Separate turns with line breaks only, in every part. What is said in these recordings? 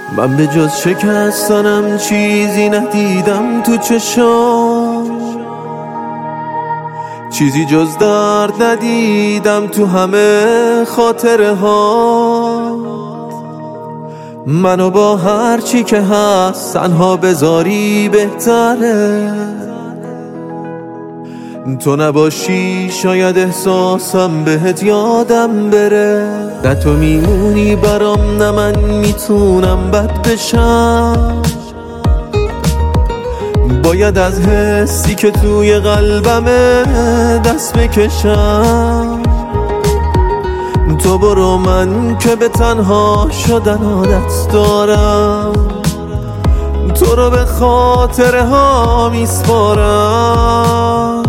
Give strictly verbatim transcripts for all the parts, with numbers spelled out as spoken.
من به جز شکستنم چیزی ندیدم تو چشام، چیزی جز درد ندیدم تو همه خاطره ها. منو با هر چی که هست تنها بذاری بهتره، تو نباشی شاید احساسم بهت یادم بره. نه تو میمونی برام نه من میتونم بد بشم، باید از حسی که توی قلبمه دست بکشم. تو برو من که به تنها شدن عادت دارم، تو رو به خاطره ها میسپارم.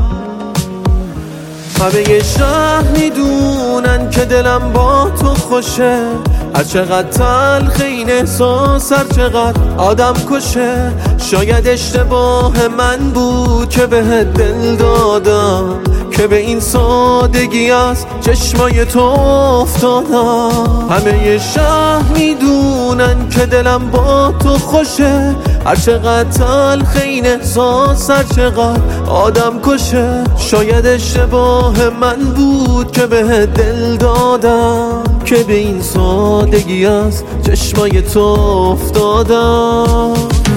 همه شهر میدونن که دلم با تو خوشه، هر چقدر تلخ این احساس هر چقدر آدم کشه. شاید اشتباه من بود که بهت دل دادم، که به این سادگی از چشمای تو افتادم. همه شهر میدونن که دلم با تو خوشه، هر چقدر تلخ این احساس هر چقدر آدم کشه. شاید اشتباه من بود که بهت دل دادم، که به این سادگی از چشمای تو افتادم.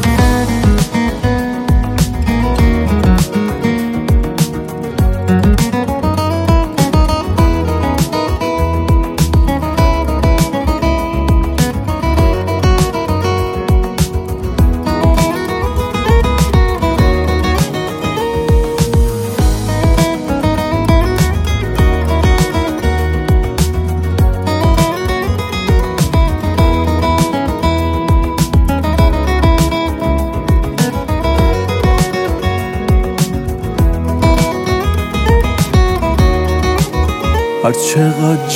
هر چقدر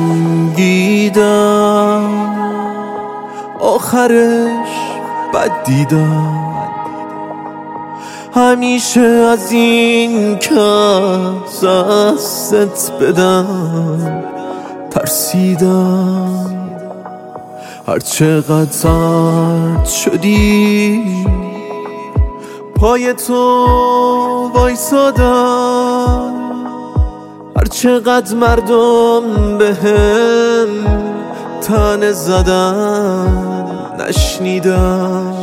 جنگیدم آخرش بد دیدم، همیشه از این کس دستت بدم ترسیدم. هر چقدر سرد شدی پای تو وایسادم، هر چقدر مردم بهم طعنه زدن نشنیدم.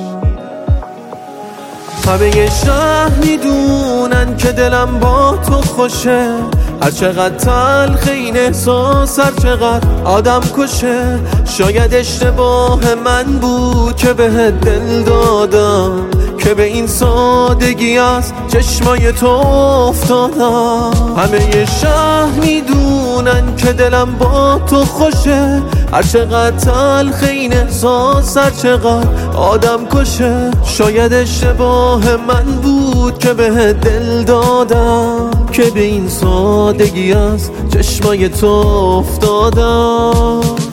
همه شهر میدونن که دلم با تو خوشه، هر چقدر تلخ این احساس هر چقدر آدم کشه. شاید اشتباه من بود که بهت دل دادم، که به این سادگی از چشمای تو افتادم. همه شهر میدونن که دلم با تو خوشه، هر چقدر تلخ این احساس هر چقدر آدم کشه. شاید اشتباه من بود که بهت دل دادم، که به این سادگی از چشمای تو افتادم.